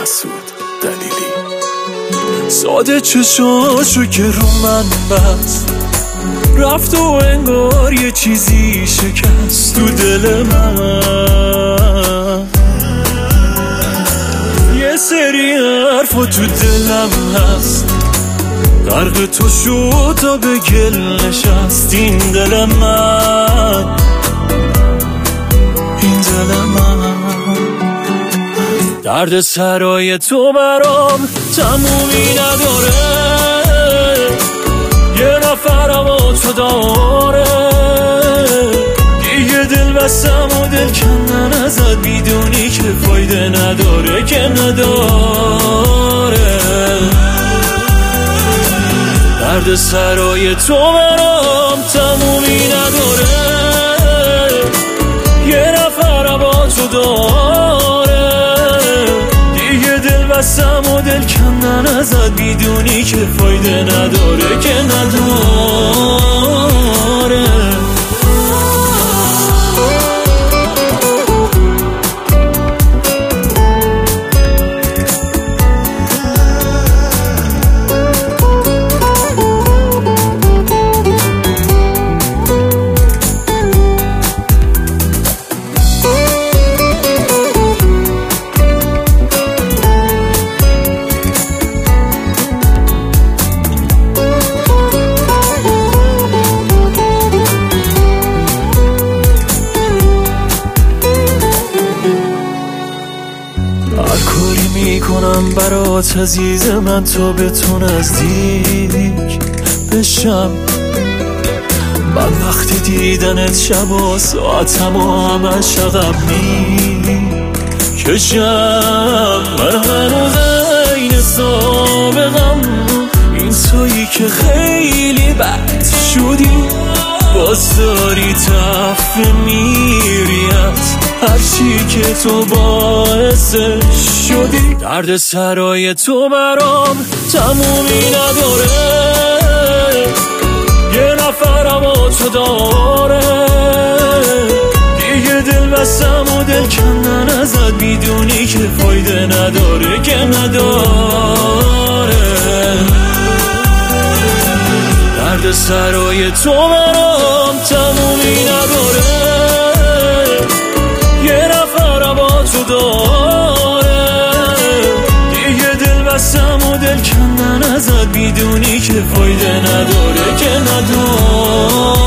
مسعود دلیلی. ساده چشاشو که رو من بست، رفت و انگار یه چیزی شکست تو دل من. یه سری حرفا تو دلم هست، غرق تو شد تا به گل نشست این دل من، این دل من. درد سرای تو برام تمومی نداره، یه نفرم و تو داره. دیگه دل بستم و دل کندن ازت میدونی که فایده نداره، که نداره. درد سرای تو برام تمومی نداره، یه نفرم با تو داره. دیگه دل بستم و دل کندن ازت میدونی که فایده نداره، که نداره. هر کاری میکنم برات عزیز من تا به تو نزدیک بشم. من وقتی دیدنت شب و ساعتم و همش عقب میکشم. من هنوز عین سابقم، این تویی که خیلی بد شدی، باز داری تفه میریت هرچی که تو باعثش شدی. درد سرای تو برام تمومی نداره، یه نفرم و تو داره. دیگه دل بستم و دل کندن ازت میدونی که فایده نداره، که نداره. درد سرای تو برام تمومی نداره، یه نفرم با تو داره. دیگه دل بستم و دل کندن ازت میدونی که فایده نداره، که نداره.